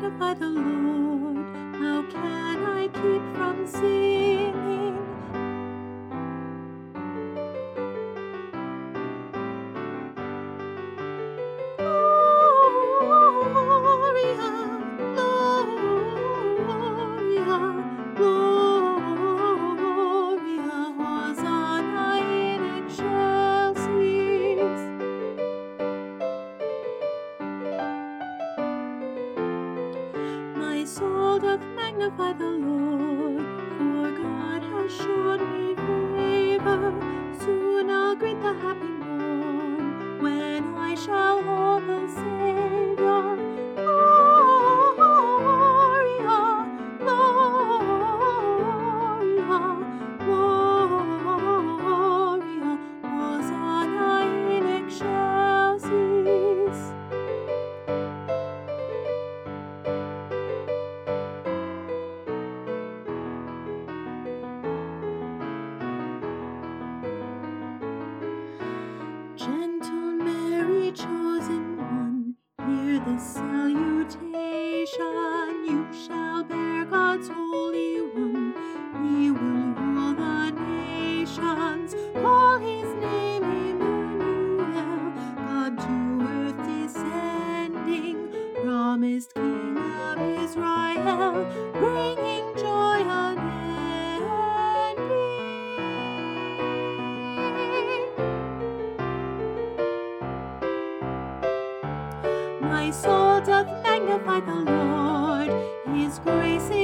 magnify the Lord. How can I keep from singing? Gloria, Gloria, Gloria, Hosanna in excelsis. My soul doth magnify the Lord, for God has shown me favor. Soon I'll greet the happy morn, when I shall hold the Savior. Gloria, Gloria, Gloria, Hosanna in excelsis. Gentle Mary, chosen one, hear this salutation. You shall bear God's Holy One. He will rule the nations. Call his name Emmanuel, God to earth descending, promised King of Israel, bringing joy unending. My soul doth magnify the Lord, his grace